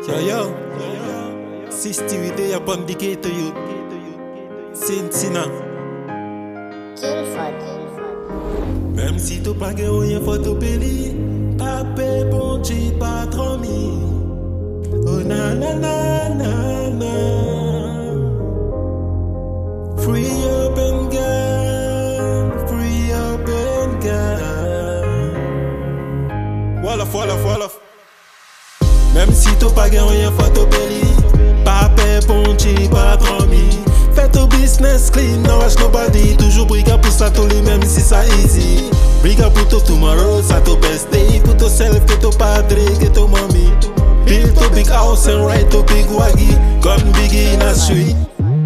Yo, 68 day upon decay to you. Sina. Même si tu pas rien faut te payer, pape bon Dieu pas trop mis. Oh na na na na na. Free up and go, free up and go. Voilà. Même si tu pas rien faut te payer, pape bon Dieu pas trop mis. Fais ton business clean, no rush nobody. Toujours briga pour ça, tous les mêmes si ça easy. Briga pour ton tomorrow, ça ton best day. Pour ton self, que ton padre, que ton mommy. Build to big house and ride to big waggy. Gun biggie in a street.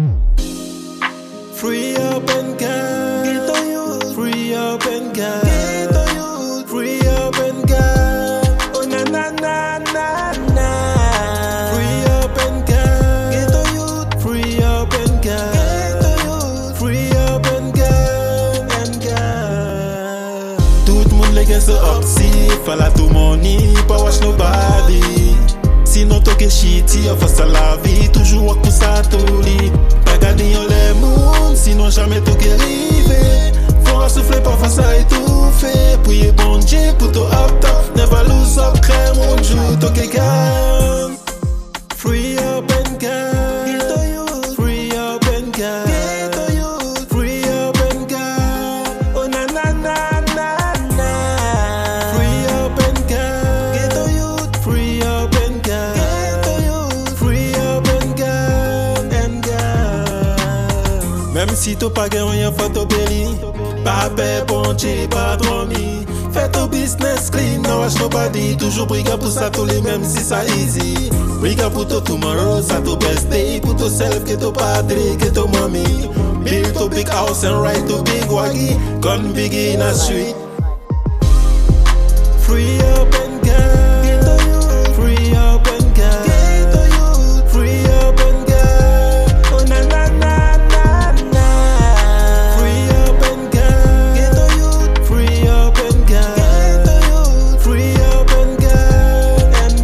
Free up and go. Free up and go. Free up and go. Oh na na na na na. Free up and go. Free up and go. Free up and go. Tout le monde les gars se up si falla tout money, pas watch nobody. Sinon toke shitty, face à la vie, toujours walk pour ça tout lit. Pas garder en les moons, sinon jamais toke rivé. Faut souffler pas face à étouffer. Priez bon Dieu pour toi up top, never lose up, crème mon joue, toke calme. Free up and go. Free up and go. Free up and go. Oh na na na na na. Free up and go. Free up and go. Free up and go. Même si tu pas rien faut te payer, pape bon Dieu pas dormi. Fais ton business clean, no rush nobody. Toujours briga pour ça, tous les mêmes si ça easy. Briga pour ton tomorrow, ça ton best day. Pour ton self, que ton padre, que ton mommy. Build to big house and ride to big waggy. Gun biggie in a street. Free up and go. Free up and go. Free up and go. Oh na na na na na. Free up and go. Free up and go. Free up and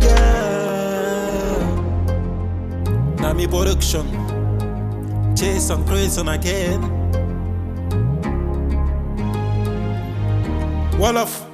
go. Nami Production. Jason Crazy again. Wolof.